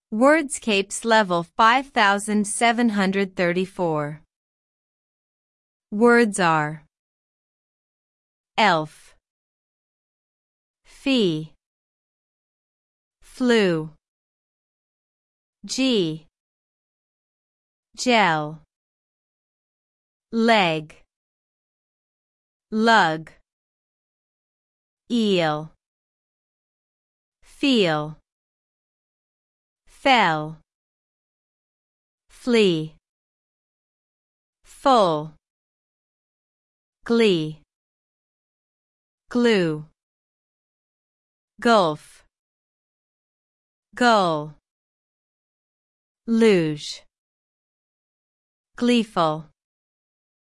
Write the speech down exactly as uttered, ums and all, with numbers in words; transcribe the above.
Wordscapes level five thousand seven hundred thirty-four. Words are elf, fee, flu, g, gel, leg, lug, eel, feel, fell, flee, full, glee, glue, gulf, gull, luge, gleeful.